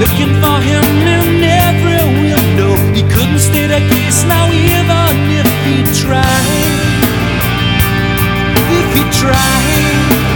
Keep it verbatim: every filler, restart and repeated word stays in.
looking for him in every window. He couldn't stay the case now, even if he tried. If he tried.